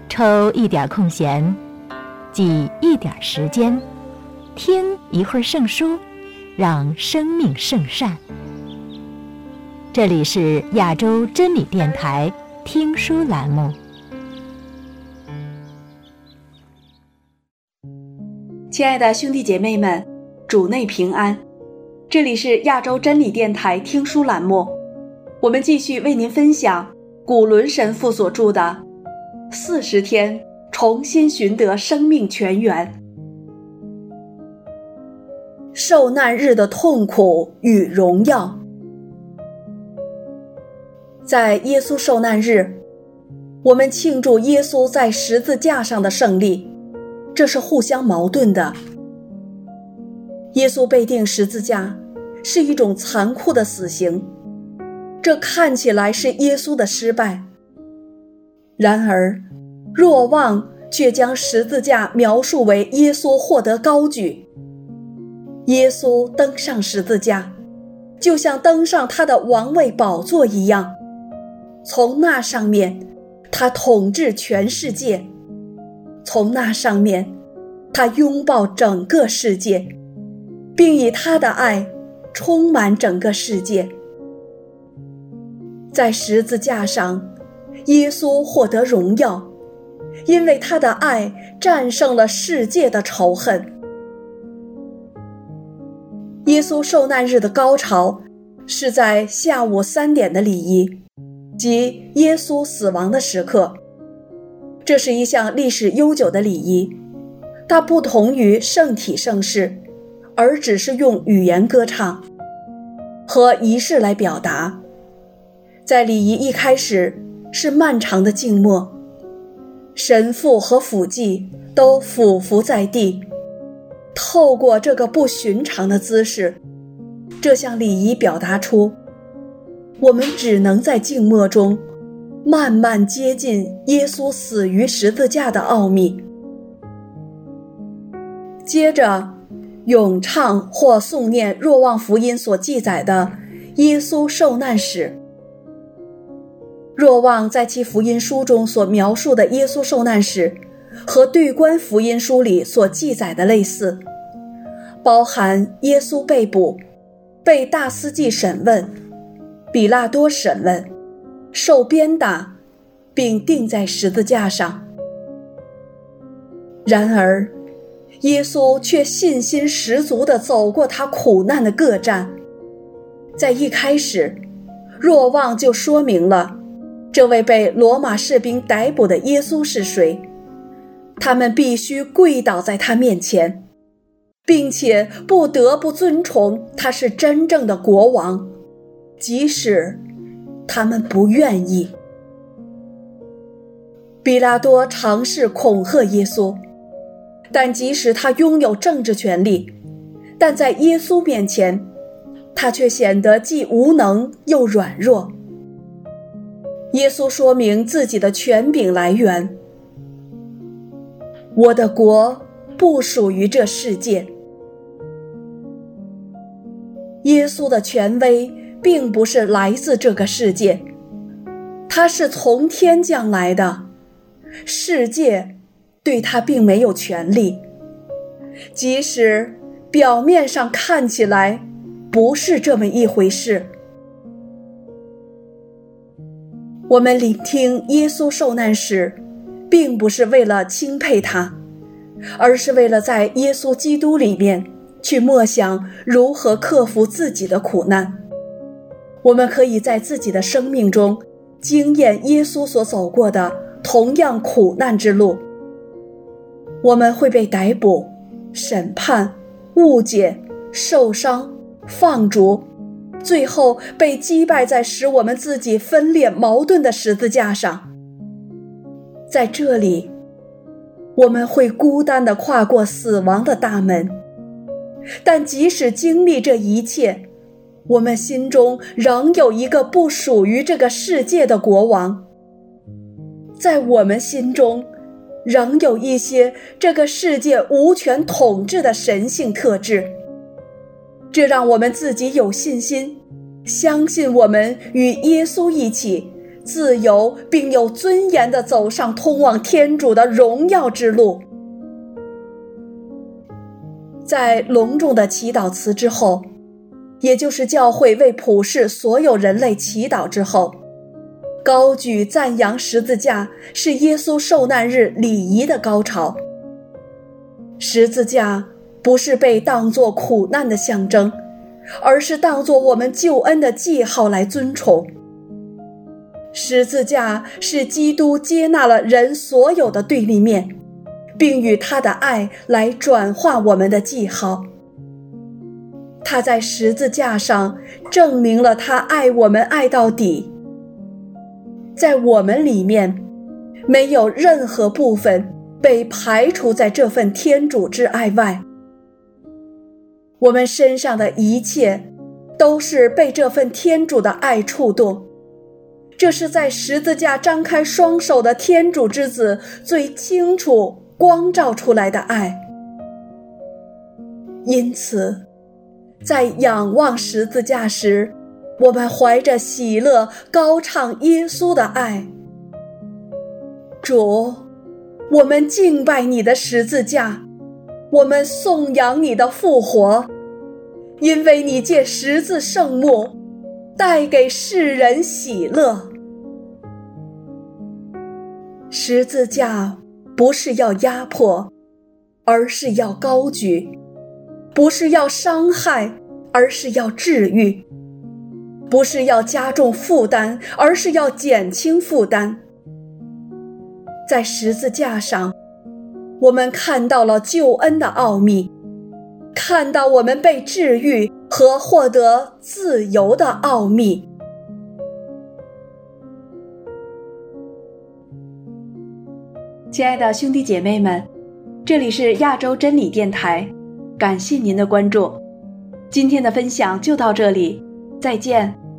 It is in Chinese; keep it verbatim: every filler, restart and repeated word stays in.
抽一点空闲，挤一点时间，听一会儿圣书，让生命圣善。这里是亚洲真理电台听书栏目。 亲爱的兄弟姐妹们，主内平安，这里是亚洲真理电台听书栏目，我们继续为您分享古伦神父所著的四十天重新寻得生命泉源。受难日的痛苦与荣耀。在耶稣受难日，我们庆祝耶稣在十字架上的胜利，这是互相矛盾的。耶稣被钉十字架是一种残酷的死刑，这看起来是耶稣的失败。然而若望却将十字架描述为耶稣获得高举。耶稣登上十字架，就像登上他的王位宝座一样，从那上面他统治全世界，从那上面他拥抱整个世界，并以他的爱充满整个世界。在十字架上，耶稣获得荣耀，因为他的爱战胜了世界的仇恨。耶稣受难日的高潮是在下午三点的礼仪，即耶稣死亡的时刻。这是一项历史悠久的礼仪，它不同于圣体圣事，而只是用语言歌唱和仪式来表达。在礼仪一开始是漫长的静默，神父和辅祭都俯伏在地，透过这个不寻常的姿势，这项礼仪表达出我们只能在静默中慢慢接近耶稣死于十字架的奥秘。接着咏唱或诵念若望福音所记载的耶稣受难史。若望在其福音书中所描述的耶稣受难史和对观福音书里所记载的类似，包含耶稣被捕、被大司祭审问、比拉多审问、受鞭打，并钉在十字架上。然而耶稣却信心十足地走过他苦难的各站。在一开始，若望就说明了这位被罗马士兵逮捕的耶稣是谁，他们必须跪倒在他面前，并且不得不尊崇他是真正的国王，即使他们不愿意。比拉多尝试恐吓耶稣，但即使他拥有政治权力，但在耶稣面前，他却显得既无能又软弱。耶稣说明自己的权柄来源：我的国不属于这世界。耶稣的权威并不是来自这个世界，他是从天降来的，世界对他并没有权利，即使表面上看起来不是这么一回事。我们聆听耶稣受难时，并不是为了钦佩他，而是为了在耶稣基督里面去默想如何克服自己的苦难。我们可以在自己的生命中经验耶稣所走过的同样苦难之路。我们会被逮捕、审判、误解、受伤、放逐，最后被击败在使我们自己分裂矛盾的十字架上。在这里，我们会孤单地跨过死亡的大门，但即使经历这一切，我们心中仍有一个不属于这个世界的国王。在我们心中仍有一些这个世界无权统治的神性特质，这让我们自己有信心，相信我们与耶稣一起自由并有尊严地走上通往天主的荣耀之路。在隆重的祈祷词之后，也就是教会为普世所有人类祈祷之后，高举赞扬十字架是耶稣受难日礼仪的高潮。十字架不是被当作苦难的象征，而是当作我们救恩的记号来尊崇。十字架是基督接纳了人所有的对立面，并与他的爱来转化我们的记号。他在十字架上证明了他爱我们爱到底。在我们里面，没有任何部分被排除在这份天主之爱外。我们身上的一切都是被这份天主的爱触动，这是在十字架张开双手的天主之子最清楚光照出来的爱。因此，在仰望十字架时，我们怀着喜乐高唱耶稣的爱。主，我们敬拜你的十字架，我们颂扬你的复活，因为你借十字圣幕带给世人喜乐。十字架不是要压迫，而是要高举；不是要伤害，而是要治愈；不是要加重负担，而是要减轻负担。在十字架上，我们看到了救恩的奥秘，看到我们被治愈和获得自由的奥秘。亲爱的兄弟姐妹们，这里是亚洲真理电台，感谢您的关注。今天的分享就到这里，再见。